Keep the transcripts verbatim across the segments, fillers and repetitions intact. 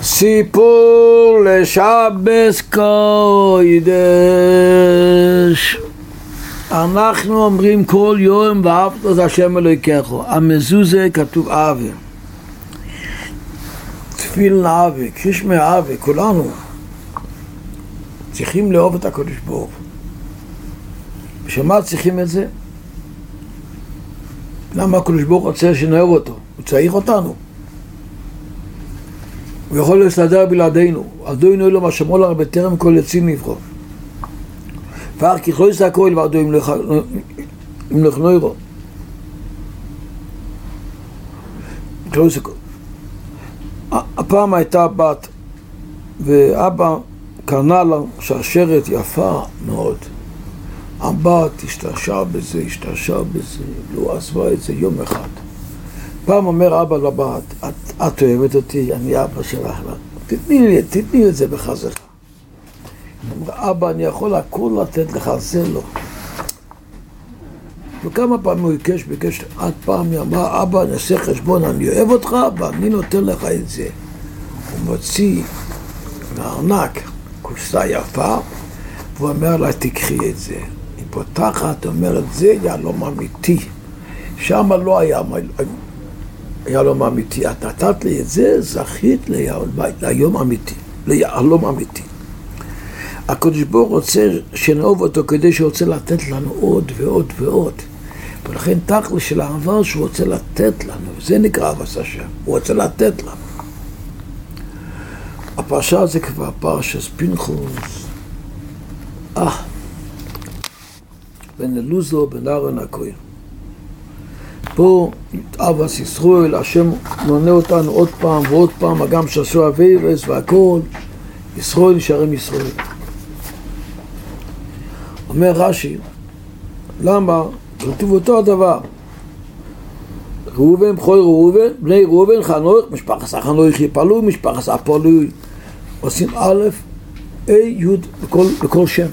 סיפור לשבס קודש. אנחנו אומרים כל יום ואהבת את השם אלוהיך. המזוזה כתוב אהבה, תפילין אהבה, קרישמי אהבה. כולנו צריכים לאהוב את הקדוש ברוך הוא. בשביל צריכים את זה? למה הקדוש ברוך הוא רוצה שנאהב אותו? הוא צריך אותנו. הוא יכול להסתדר בלעדינו. אדוני אלוהים אשר אמר בטרם כל יציר נברא. ואך כי לא יעשה הכל ועדו אם לך נוירו. הפעם הייתה בת ואבא קנה לה שרשרת יפה מאוד. הבת השתרשה בזה, השתרשה בזה, לא עזבה את זה יום אחד. פעם אומר אבא לבת, את, את אוהבת אותי, אני אבא שלך, תתני לי, תתני את זה בחזרה. אומר, אבא, אני יכול הכל לתת לך, זה לא. וכמה פעמים הוא ביקש, ביקש, עד פעם היא אמרה, אבא, אני אעשה חשבון, אני אוהב אותך, ואני נותן לך את זה. הוא מוציא מהארנק קופסה יפה, והוא אומר לה, תקחי את זה. היא פותחת, אומרת, זה יהלום אמיתי. שם לא היה, יהלום אמיתי. את נתת לי את זה, זכית ליום אמיתי, ליהלום אמיתי. הקדוש ברוך הוא רוצה שנאהב אותו כדי שהוא רוצה לתת לנו עוד ועוד ועוד. ולכן תכל'ס של העבר שהוא רוצה לתת לנו, זה נקרא אהבת השם, הוא רוצה לתת לנו. הפרשה זה כבר פרשת פנחס. אה, בן אלעזר בן אהרון הכהן. פה אהבת ישראל, השם מונה אותנו עוד פעם ועוד פעם, הגם שעשו עבירות והכל, ישראל נשארים ישראל. אומר רש"י, למה? כתוב אותו הדבר. ראובן, בכור ראובן, בני ראובן, חנוך, משפחת החנוך יפעלו, משפחת הפועלוי. עושים א', A, י' בכל, בכל שם.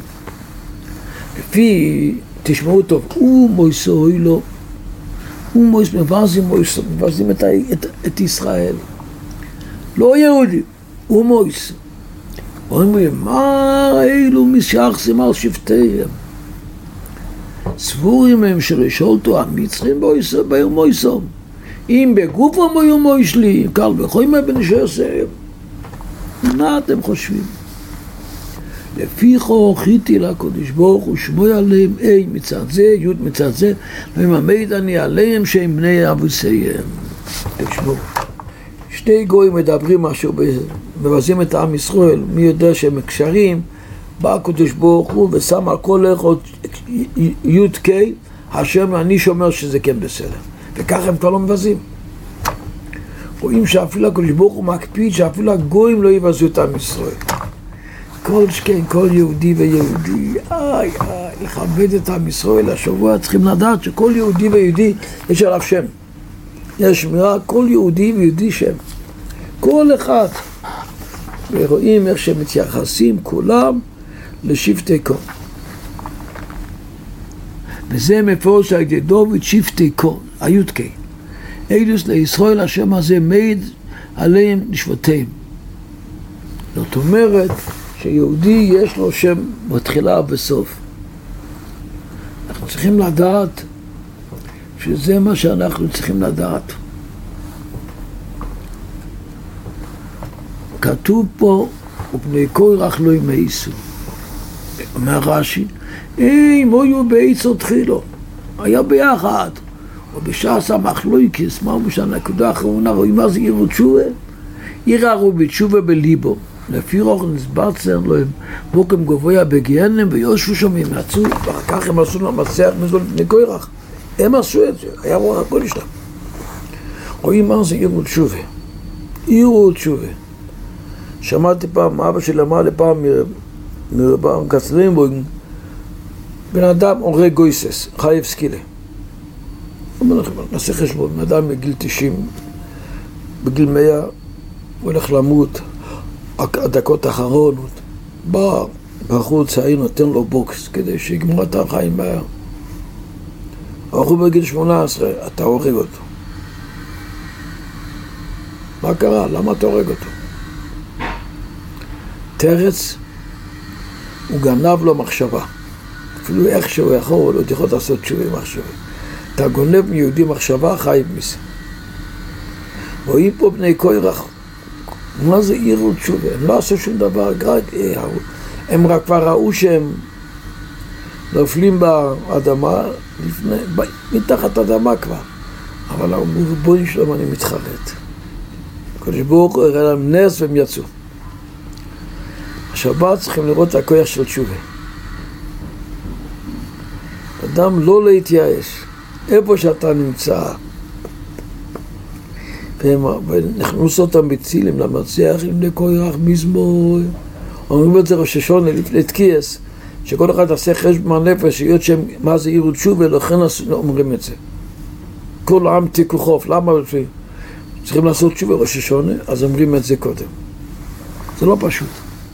לפי, תשמעו טוב, הוא מויסו לו, הוא מויס, מבזים מויסו, מבזים את, את, את ישראל. לא יהודי, הוא מויס. אומרים, מה אלו משייחסים על שבטיהם? סבורים הם שלשולתו המצרים בויסו, באר מויסו. אם בגופו מויו מוישלי, קל וחוימה בן שעשיהם. מה אתם חושבים? לפי חוכיתי לקדוש ברוך הוא שמוי עליהם A מצד זה, י' מצד זה, ומעמיד אני עליהם שהם בני אבוסיהם. תשמעו. שני גויים מדברים משהו, מבזים את העם ישראל, מי יודע שהם מקשרים, בא הקדוש ברוך הוא ושם על כל אחד י' ק' השם, אני שומר שזה כן בסדר. וככה הם כבר לא מבזים. רואים שאפילו הקדוש ברוך הוא מקפיד שאפילו הגויים לא יבזו את עם ישראל. כל שכן, כל יהודי ויהודי, איי איי, לכבד את עם ישראל. השבוע צריכים לדעת שכל יהודי ויהודי יש עליו שם. יש שמירה, כל יהודי ויהודי שם. כל אחד. ורואים איך שמתייחסים כולם לשבטי קול. וזה מפורש על ידי דוד שבטי קול, הי"ק. אילוס לישראל השם הזה מעיד עליהם לשבטיהם. זאת אומרת שיהודי יש לו שם בתחילה ובסוף. אנחנו צריכים לדעת שזה מה שאנחנו צריכים לדעת. כתוב פה, ובני קורח לא ימאסו. אומר רש"י, היי, מויו בעצו תחילו. היה ביחד. ובשעס המחלוקס, מה הוא בשנה נקודה האחרונה, רואים מה זה עירו תשובה? עירו בתשובה בליבו. לפי רוח נסבצר להם, בוקם גבוה בגיהנם, ויושבו שם הם יצאו, ואחר כך הם עשו למסך מזול בני קורח. הם עשו את זה, היה רוח הכל שלהם. רואים מה זה עירו תשובה. עירו תשובה. שמעתי פעם, אבא שלי אמר לפעם מרבם קצרינבוים, בן אדם הורג גויסס, חייב סקילה. אומר לכם, נעשה חשבון, בן אדם בגיל תשעים, בגיל מאה, הוא הולך למות, הדקות האחרונות, בא בחור צעיר נותן לו בוקס כדי שיגמור את החיים מהר. בחור בגיל שמונה עשרה, אתה הורג אותו. מה קרה? למה אתה הורג אותו? תרץ, הוא גנב לו מחשבה. אפילו איך שהוא יכול, הוא יכול לעשות תשובה מחשבה. אתה גונב מיהודי מחשבה, חי מזה. רואים פה בני קורח, מה זה עירו תשובה? הם לא עשו שום דבר, רק, הם רק כבר ראו שהם נופלים באדמה, לפני, מתחת האדמה כבר. אבל בואי שלום אני מתחרט. הקדוש ברוך הוא הראה להם נס והם יצאו. השבת צריכים לראות את הכוח של תשובה. אדם לא להתייאש. איפה שאתה נמצא, ונכנוס אותם בצילים למרצח עם לקורח מזמור. אומרים את זה ראש השונה לפני תקיעס, שכל אחד עושה חשבון נפש, שיודע שהם מה זה עירו תשובה, לכן אומרים את זה. כל העם תיקו חוף, למה צריכים לעשות תשובה ראש השונה? אז אומרים את זה קודם. זה לא פשוט.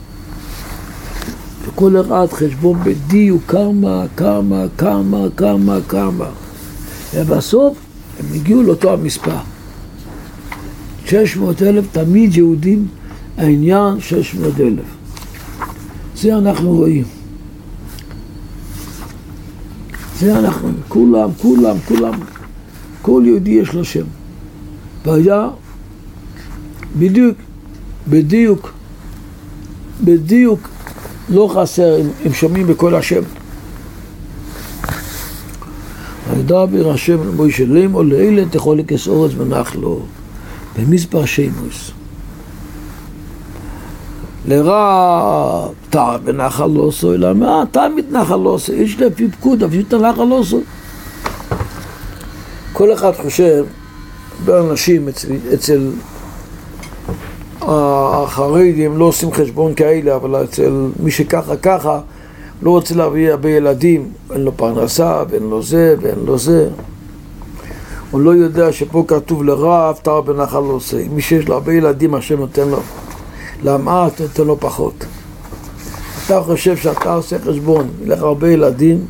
וכל אחד חשבון בדיוק כמה, כמה, כמה, כמה, כמה. ובסוף הם הגיעו לאותו המספר. שש מאות אלף תמיד יהודים, העניין שש מאות אלף. זה אנחנו רואים. זה אנחנו, כולם, כולם, כולם. כל יהודי יש לו שם. והיה בדיוק, בדיוק, בדיוק לא חסר, הם שומעים בכל השם. וידבר השם אל מוישה לאמור לאלה תחולקס אורץ ונחלו במספר שמוס. לרע תא בנחל לא עשו, אלא מה? תא מתנחל לא עשו, יש לפי פקוד, אבל יותר נחל לא עשו. כל אחד חושב, באנשים אצל, אצל החרדים לא עושים חשבון כאלה, אבל אצל מי שככה ככה, לא רוצה להביא הרבה ילדים, אין לו פרנסה, ואין לו זה, ואין לו זה. הוא לא יודע שפה כתוב לרע, תא בנחל לא עשו. מי שיש לו הרבה ילדים, השם נותן לו. למעט נותן לו פחות. אתה חושב שאתה עושה חשבון, ילך הרבה ילדים,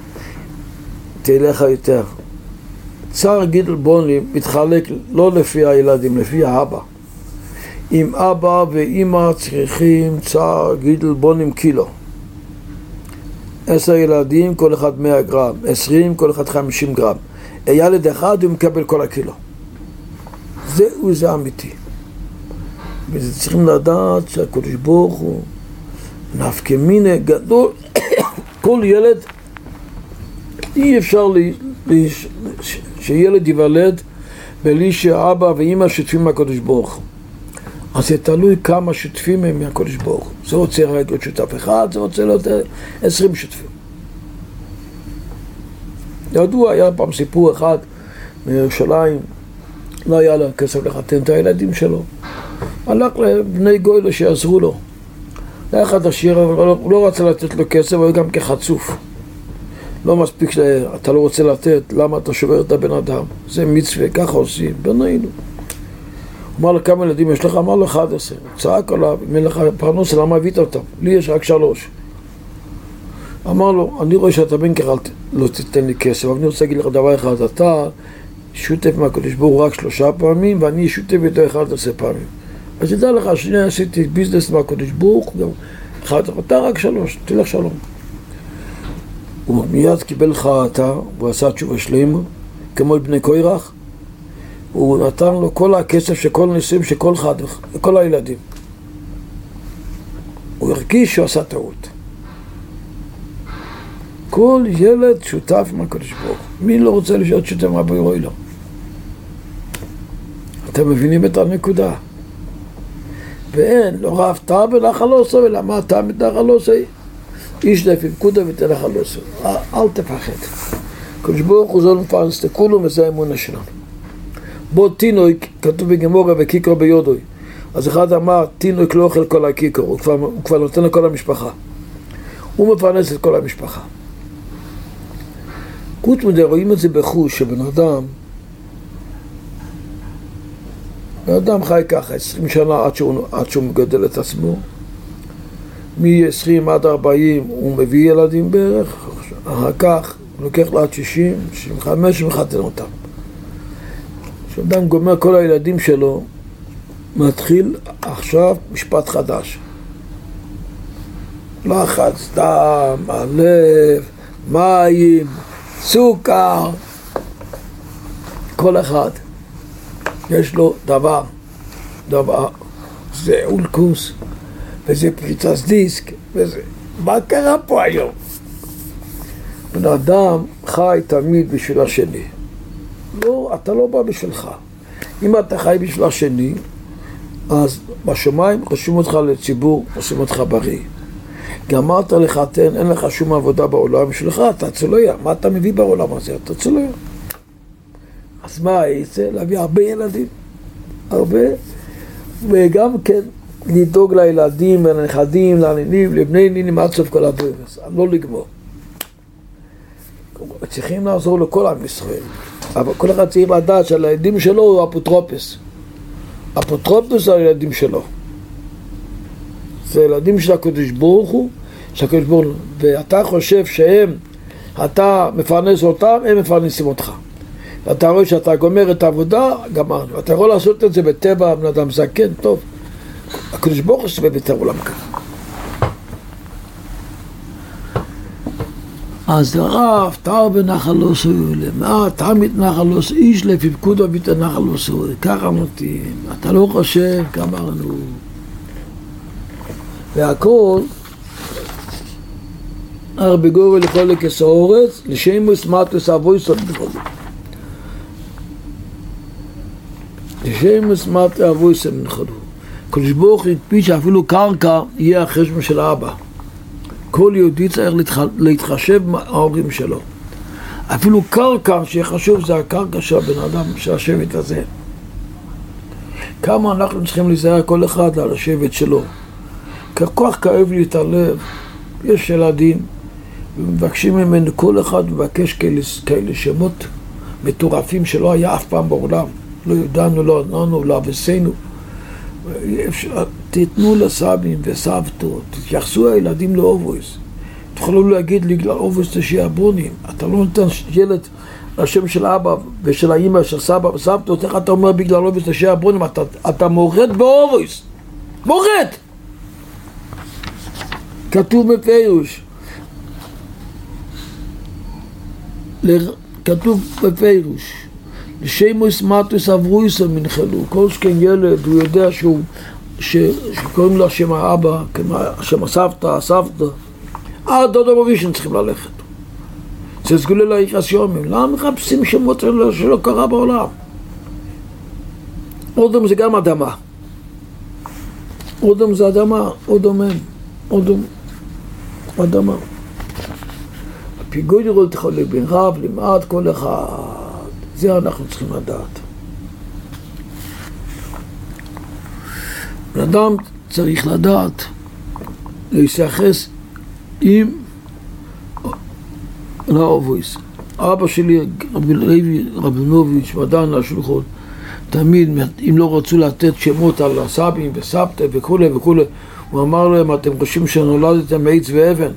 תלך יותר. צער גידל בוני מתחלק לא לפי הילדים, לפי האבא. אם אבא ואמא צריכים צער גידל בונים קילו. עשר ילדים, כל אחד מאה גרם. עשרים, כל אחד חמישים גרם. ילד אחד הוא מקבל כל הקילו. זהו זה אמיתי. וזה צריכים לדעת שהקדוש ברוך הוא נפקא מינה גדול. כל ילד אי אפשר לי, לי, ש, שילד ייוולד בלי שאבא ואמא שותפים מהקדוש ברוך הוא. אז זה תלוי כמה שותפים הם מהקדוש ברוך הוא. זה רוצה רק להיות שותף אחד, זה רוצה להיות עשרים שותפים. ידוע, היה פעם סיפור אחד מירושלים, לא היה לו כסף לחתן את הילדים שלו. הלך לבני גוילה שיעזרו לו. היה אחד עשיר, אבל הוא לא רצה לתת לו כסף, הוא היה גם כחצוף. לא מספיק שאתה לא רוצה לתת, למה אתה שובר את הבן אדם? זה מצווה, ככה עושים, בנינו. הוא אמר לו, כמה ילדים יש לך? אמר לו, אחד עשר. צעק עליו, אם אין לך פרנוס, למה הבאת אותם? לי יש רק שלוש. אמר לו, אני רואה שאתה בן ככה לא תיתן לי כסף, אבל אני רוצה להגיד לך דבר אחד, אתה שותף מהקדוש ברוך הוא רק שלושה פעמים, ואני שותף איתו אחד עשר פעמים. אז תדע לך, שני עשיתי ביזנס מהקדוש ברוך הוא, גם אחד, אתה רק שלוש, תלך שלום. הוא מיד קיבל חרטה, הוא עשה תשובה שלמה, כמו בני קורח, הוא נתן לו כל הכסף של כל ניסים, של כל חד, כל הילדים. הוא הרגיש שהוא עשה טעות. כל ילד שותף מהקדוש ברוך הוא. מי לא רוצה להיות שותף מהבורא לו? אתם מבינים את הנקודה. ואין, לא רב תא בנחל לא עושה, ולמה תא בנחל לא עושה? איש לפי פקודה ותנחל לא עושה. אל תפחד. הקדוש ברוך הוא זול מפרנס, תקולו וזה האמונה שלנו. בו תינוק, כתוב בגמורה וקיקרו ביודוי. אז אחד אמר, תינוק לא אוכל כל הקיקרו, הוא כבר, הוא כבר נותן לכל המשפחה. הוא מפרנס את כל המשפחה. חוץ מזה, רואים את זה בחוש, שבן אדם, בן אדם חי ככה, עשרים שנה עד שהוא, עד שהוא מגדל את עצמו. מ-עשרים עד ארבעים הוא מביא ילדים בערך, אחר כך הוא לוקח לו עד שישים, שישים וחמש ומחתן אותם. כשאדם גומר כל הילדים שלו, מתחיל עכשיו משפט חדש. לחץ דם, הלב, מים, סוכר, כל אחד יש לו דבר, דבר, זה אולקוס וזה פריצת דיסק וזה, מה קרה פה היום? בן אדם חי תמיד בשביל השני, לא, אתה לא בא בשבילך. אם אתה חי בשביל השני, אז בשמיים חושבים אותך לציבור, עושים אותך בריא. גמרת לך, תן, אין לך שום עבודה בעולם שלך, אתה צולע. מה אתה מביא בעולם הזה? אתה צולע. אז מה יצא? להביא הרבה ילדים, הרבה, וגם כן לדאוג לילדים ולנכדים, לנינים, לבני נינים, עד סוף כל הדרך. לא לגמור. צריכים לעזור לכל עם ישראל, אבל כל אחד צריך לדעת שהילדים שלו הוא אפוטרופוס. אפוטרופוס על הילדים שלו. זה ילדים של הקדוש ברוך הוא, של הקדוש ברוך הוא, ואתה חושב שהם, אתה מפרנס אותם, הם מפרנסים אותך. ואתה רואה שאתה גומר את העבודה, גמרנו. אתה יכול לעשות את זה בטבע, בן אדם זקן, טוב. הקדוש ברוך הוא סבב את העולם ככה. אז הרב, תר בנחל לא סוי, למה תמיד נחל לא סוי, איש לפי פקודו ביטה נחל לא סוי, ככה מתאים, אתה לא חושב, גמרנו. והכל, הרבה גורי לכל לכס האורץ, לשמוס מטוס אבויסות בכל. לשמוס מטוס אבויסות בכל. קדוש ברוך הוא הקפיד שאפילו קרקע יהיה החשבון של האבא. כל יהודי צריך להתחשב מההורים שלו. אפילו קרקע שחשוב זה הקרקע של הבן אדם, של השבט הזה. כמה אנחנו צריכים להיזהר כל אחד על השבט שלו. ככוח כאב לי את הלב. יש ילדים ומבקשים ממנו, כל אחד מבקש כאלה, כאלה שמות מטורפים שלא היה אף פעם בעולם. לא ידענו, לא עננו, לא עבסנו. תתנו לסבים וסבתות, תתייחסו הילדים לאובויס. תוכלו להגיד לי לאובויס תשיעבונים. אתה לא נותן ילד לשם של אבא ושל האמא של סבא וסבתות, איך אתה אומר בגלל אובויס תשיעבונים? אתה, אתה מורד באובויס. מורד! כתוב בפירוש. כתוב בפירוש. לשמוס מטוס אברויסו מנחלו. כל שכן ילד, הוא יודע שהוא, ש, שקוראים לו שם האבא, שם הסבתא, הסבתא. עד עוד המובישן צריכים ללכת. זה סגולי ליחס יומים. למה מחפשים שמות שלא קרה בעולם? אודם זה גם אדמה. אודם זה אדמה, אודם הם. אודם, אדמה. הפיגוי לראות תחול לבן רב, למעט כל אחד. זה אנחנו צריכים לדעת. אדם צריך לדעת להיסחס עם לאובויס. אבא שלי, רבי לוי רבינוביץ' ודן לשלוחות, תמיד, אם לא רצו לתת שמות על הסבים וסבתא וכו' וכו', הוא אמר להם, אתם חושבים שנולדתם מעץ ואבן?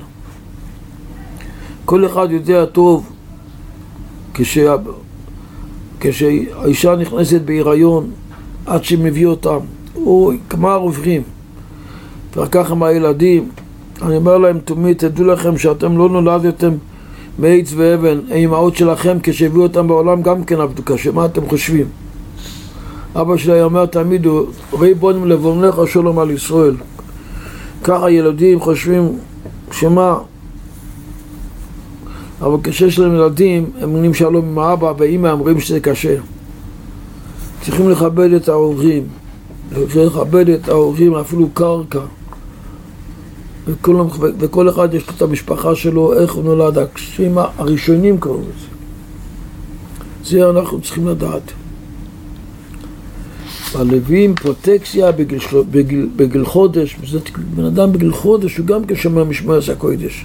כל אחד יודע טוב, כשה... כשהאישה נכנסת בהיריון, עד שמביא אותם, אוי, כמה עוברים. וככה מהילדים, אני אומר להם, תמיד, תדעו לכם שאתם לא נולדתם מעץ ואבן, האמהות שלכם כשהביאו אותם בעולם גם כן עבדו קשה, מה אתם חושבים? אבא שלי אומר תמיד, ראי בונים לבונך שלום על ישראל. ככה ילדים חושבים, שמה? אבל כשיש להם ילדים, הם אומרים שלום עם האבא ואמא, אומרים שזה קשה. צריכים לכבד את ההורים, צריכים לכבד את ההורים, אפילו קרקע. וכל, וכל אחד יש לו את המשפחה שלו, איך הוא נולד, הקשיים הראשונים קוראים לזה. זה אנחנו צריכים לדעת. הלווים פרוטקציה בגיל, בגיל, בגיל חודש, בן אדם בגיל חודש הוא גם כשומע משמע הקודש.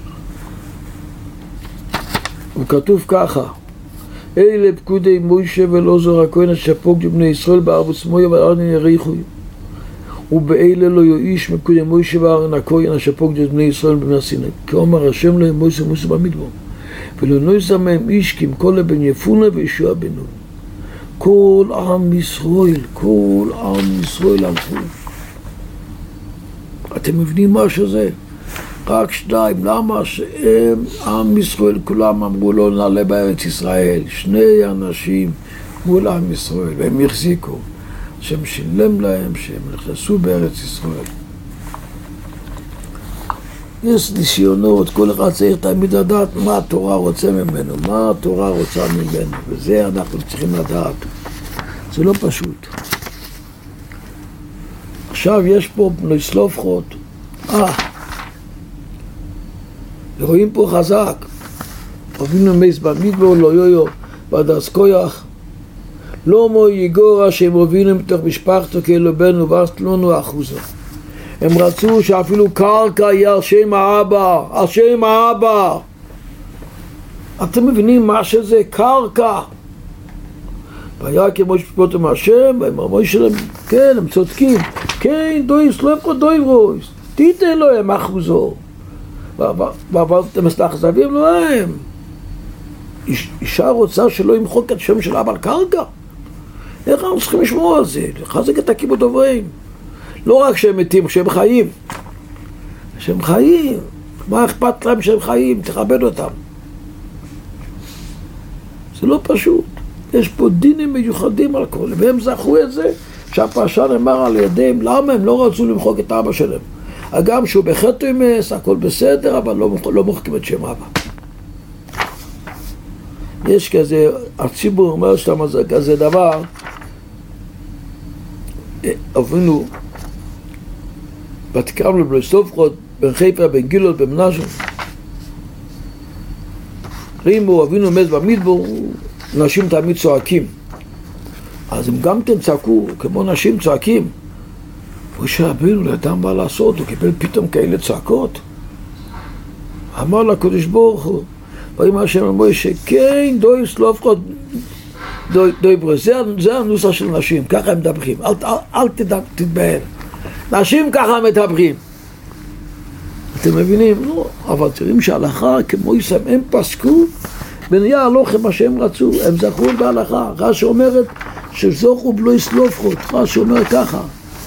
וכתוב ככה, אלה פקודי מוישה ולעזר הכהן שפוג לבני ישראל בארץ מויה וארן יריחוי, ובאלה לא יאיש מפקודי מוישה וארן הכהן השפוג לבני ישראל בני סיני, כי אומר השם להם מוישה מוישה במדבר, ולא נויסה מהם איש כי אם כל לבן יפונה וישוע בנו. כל עם ישראל, כל עם ישראל הלכו. אתם מבינים מה שזה? רק שניים. למה? שהם, עם ישראל כולם אמרו לו נעלה בארץ ישראל. שני אנשים מול עם ישראל, והם החזיקו. שהם שילם להם, שהם נכנסו בארץ ישראל. יש ניסיונות, כל אחד צריך תמיד לדעת מה התורה רוצה ממנו, מה התורה רוצה ממנו, וזה אנחנו צריכים לדעת. זה לא פשוט. עכשיו יש פה בני סלופחות. אה, רואים פה חזק. אבינו מייס במדבר לא יויו, בדס כויח. לא מו יגורה שהם הובילו מתוך משפחתו כאילו בנו ואסתלונו אחוזו. הם רצו שאפילו קרקע יהיה על שם האבא, על שם האבא. אתם מבינים מה שזה קרקע? והיה כמו שפוטם השם, והם אמרו שלהם, כן, הם צודקים. כן, דוי סלופו דוי רויס. תיתן לו הם אחוזו. ועברתם את האכזבים להם. אישה רוצה שלא ימחוק את שם של אבא על קרקע. איך אנחנו צריכים לשמור על זה? לחזק את הכיבוד עוברים. לא רק שהם מתים, שהם חיים. שהם חיים. מה אכפת להם שהם חיים? תכבד אותם. זה לא פשוט. יש פה דינים מיוחדים על כל. והם זכו את זה שהפרשה נאמר על ידיהם. למה הם לא רצו למחוק את אבא שלהם? אגם שהוא בחטא אמס, הכל בסדר, אבל לא, לא מוחקים את שם אבא. יש כזה, הציבור אומר שאתה זה כזה דבר, אבינו, בתקרם לבלי סופחות, בין חיפה, בין גילות, בין מנשה. ראימו, אבינו מת במדבר, נשים תמיד צועקים. אז הם גם כן צעקו, כמו נשים צועקים. משה רבינו, לאדם בא לעשות, הוא קיבל פתאום כאלה צעקות. אמר לקדוש ברוך הוא, ואמר השם למשה, כן, דוי סלופחות, דוי, דוי ברס, זה, זה הנוסח של נשים, ככה הם מדברים, אל, אל, אל תתבהל. נשים ככה מדברים. אתם מבינים? לא, אבל תראים שההלכה, כמו יסם, הם פסקו, ונהיה הלוחם מה שהם רצו, הם זכו בהלכה. רש"י אומרת שזוכו בלוי סלופחות, רש"י אומר ככה.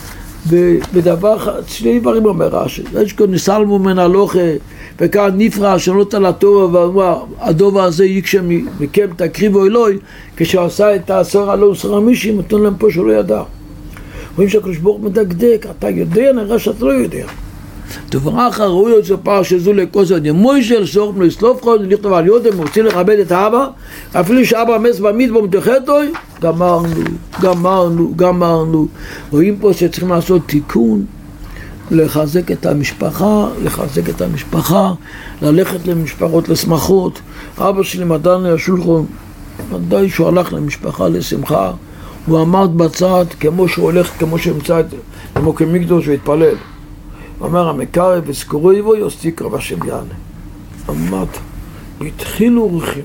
בדבר, שני דברים אומר רש"י, יש כאן נסלמו מן הלוכה, וכאן נפרע שנות על התורה, ואמר, הדובר הזה יקשה מכם תקריבו אלוהי, כשעשה את העשר הלא עשר המישים, נתון להם פה שלא ידע. רואים שהקדוש ברוך הוא מדקדק, אתה יודע, נראה שאתה לא יודע. דבר אחר, ראוי עוד ספר שזו לכוס עוד ימוישל, סורך בלוי סלופחות, לכתוב על יודם, רוצים לכבד את האבא, אפילו שאבא מס במדבר מתחתוי, גמרנו, גמרנו, גמרנו. רואים פה שצריכים לעשות תיקון, לחזק את המשפחה, לחזק את המשפחה, ללכת למשפחות לשמחות. אבא שלי מדען השולחון, ודאי שהוא הלך למשפחה לשמחה, הוא עמד בצד כמו שהוא הולך, כמו שמצא את מוקם מקדוש והתפלל. הוא אומר, המקרב וזכורו יבוא יוסתי קרב השם יענה. עמד, התחילו ורחינו.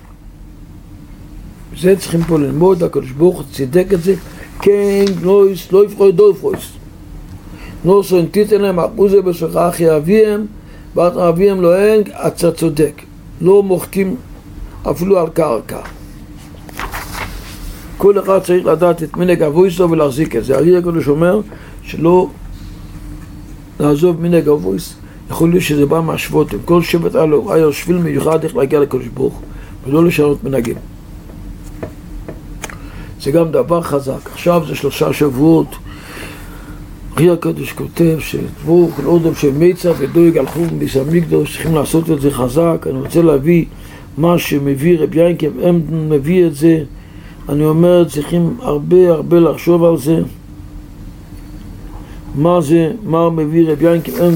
זה צריכים פה ללמוד, הקדוש ברוך הוא צידק את זה, כן, לא יפחוי, לא יפחוי. לא סונתיתן להם, אחוזי בשלך אחי אביהם, ואת אביהם לא אין, אתה צודק. לא מוחקים אפילו על קרקע. כל אחד צריך לדעת את מנהג אבויסו ולהחזיק את זה. הרי הקדוש אומר שלא לעזוב מנהג אבויס. יכול להיות שזה בא מהשבותים. כל שבט היה שביל מיוחד איך להגיע לקדוש ברוך ולא לשנות מנהגים. זה גם דבר חזק. עכשיו זה שלושה שבועות. הרי הקדוש כותב שדבור כל אודם שמיצה ודויג הלכו בביס המקדוש, צריכים לעשות את זה חזק. אני רוצה להביא מה שמביא רבי ינקב, הם מביא את זה. אני אומר, צריכים הרבה הרבה לחשוב על זה. מה זה, מה מביא רבי ינקב, הם,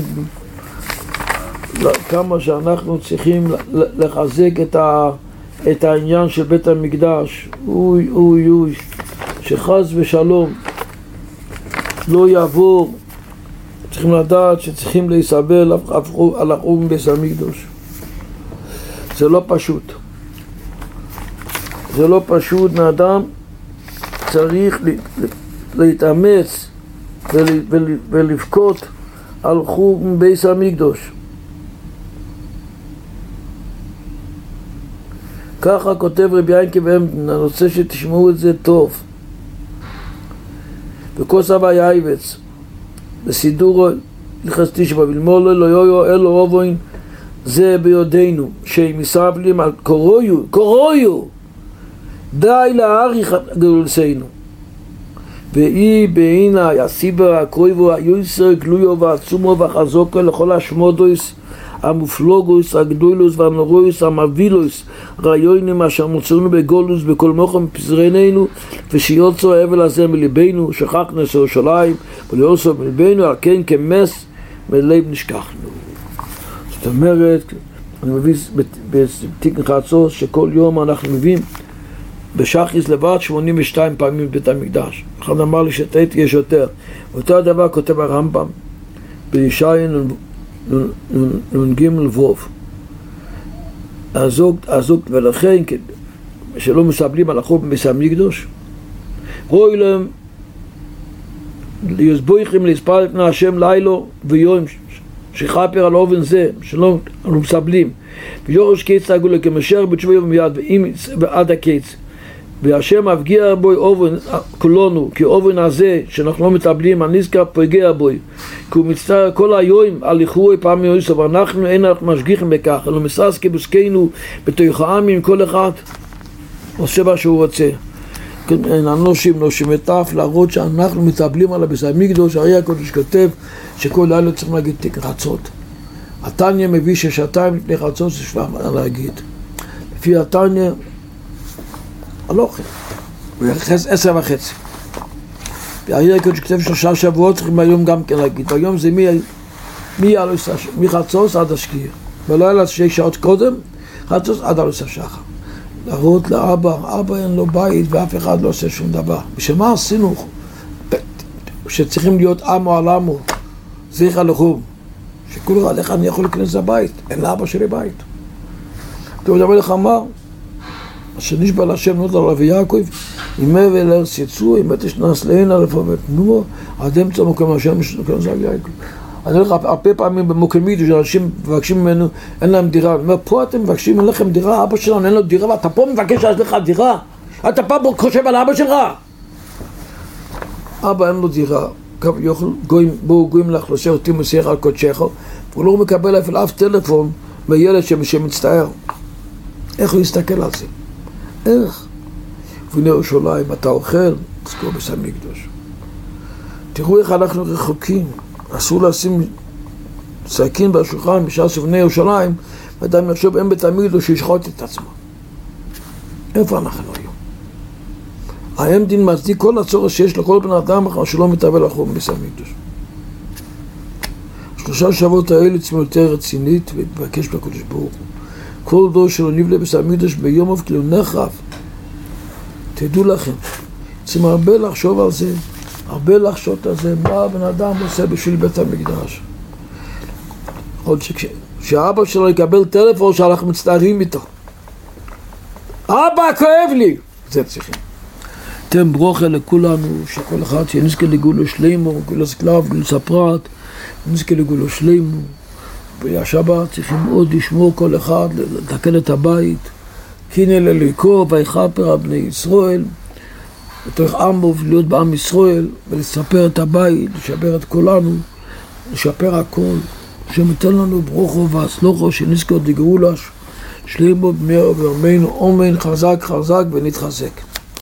כמה שאנחנו צריכים לחזק את, ה, את העניין של בית המקדש. אוי אוי אוי, שחס ושלום לא יעבור. צריכים לדעת שצריכים להיסבל על החום בית המקדוש. זה לא פשוט. זה לא פשוט. מאדם צריך להתאמץ ולבכות על חום בית המקדוש. ככה כותב רבי ינקב אמדן. אני רוצה שתשמעו את זה טוב. וכוס אבא יאיבץ בסידור נכנסתי שבא ולמול אלו יויו אלו אובוין זה ביודנו שמסבלים על קורויו קורויו די להאריך גדולסנו ואי בעינה הסיבה הקרויבו היוסר גלויו ועצומו וחזוקו לכל השמודויס המופלוגוס הגדולוס והנורויס המבילוס רעיונים אשר מוצאנו בגולוס בכל מוחם פזרננו ושיוצו האבל הזה מלבנו שכחנו את ירושלים וליוסו מלבנו על כן כמס מלב נשכחנו. זאת אומרת, אני מביא בתיקון חצות שכל יום אנחנו מביאים בשחיס לבד שמונים ושתיים פעמים בבית המקדש. אחד אמר לי שטעיתי יש יותר. אותו הדבר כותב הרמב"ם בישעיה נ"ג ווב. הזוג, הזוג, ולכן שלא מסבלים על החוב בבית המקדש רואי להם ליסבויכם להספר לפני השם לילו ויום שחפר על אובן זה שלא מסבלים ויורש קיץ תגולה כמשך בתשובה ומיד ועד הקיץ והשם הפגיע בוי אובן כולנו כי אובן הזה שאנחנו לא מטבלים הנזכר פוגע בוי כי הוא מצטער כל היום על איחוי פעם יוסף ואנחנו אין אנחנו משגיחים בכך אלא מסעס כבוסקנו בתוך העמים כל אחד עושה מה שהוא רוצה אנושים נושים מטף להראות שאנחנו מטבלים על הבית המקדש. הרי הקודש כותב שכל לילה צריכים להגיד תיקון חצות. התניא מביא ששעתיים לפני חצות זה שבע להגיד לפי התניא הלוכה הוא יחס עשר וחצי והרי הקודש כותב שלושה שבועות צריכים היום גם כן להגיד והיום זה מי מחצות עד השקיע בלילה שש שעות קודם חצות עד הלוס השחר להראות לאבא, אבא אין לו בית ואף אחד לא עושה שום דבר. בשמה עשינו שצריכים להיות עמו על עמו, זכר לחום, שכל אחד איך אני יכול להיכנס לבית, אין לאבא שלי בית. דוד המלך אמר, אשר נשבע להשם נות לרבי יעקב, אם הבל ארץ יצאו, אם תשנס להנה רפואה ותנועה, עד אמצע מקום השם משנוקם זה יעקב. אני אומר לך, הרבה פעמים במוקמידו שאנשים מבקשים ממנו, אין להם דירה. אני אומר, פה אתם מבקשים, אין לכם דירה, אבא שלנו אין לו דירה, ואתה פה מבקש שיש לך דירה? אתה פה חושב על אבא שלך? אבא אין לו דירה, בואו גויים לך, לא שאותי מסיח על קודשך, והוא לא מקבל אפילו אף טלפון מילד שמצטער. איך הוא יסתכל על זה? איך? והנה ירושלים, אתה אוכל, תזכור בית המקדש. תראו איך אנחנו רחוקים. אסור לשים סכין בשולחן בשעה סובני ירושלים ואדם יחשוב אין בית המקדש שישחוט את עצמו. איפה אנחנו היום? האם דין מצדיק כל הצורך שיש לכל בן אדם אחר שלא מתאבל לחום בבית המקדש. שלושה שבועות האלה צריכים יותר רצינית ולבקש בקדוש ברוך הוא. כל דור שלא נבלה בבית המקדש ביום אוף כאילו נחרב. תדעו לכם, צריכים הרבה לחשוב על זה. הרבה לחשות על זה, מה הבן אדם עושה בשביל בית המקדש. עוד שכשאבא שלו יקבל טלפון שאנחנו מצטערים איתו. אבא, כואב לי! זה צריכים. תן ברוכה לכולנו, שכל אחד שנזכה לגאולו שלמו, גאולת כלב, גאולת הפרט, נזכה לגאולו שלמו. והשבת צריכים מאוד לשמור כל אחד, לתקן את הבית. קינא לאלוהיכו ויכפר על בני ישראל. בתוך עמו ולהיות בעם ישראל ולספר את הבית, לשפר את כולנו, לשפר הכל, שמתן לנו ברוכו והצלוחו שנזכות לגאולש, שלמו במהרה בימינו, אמן, חזק חזק ונתחזק.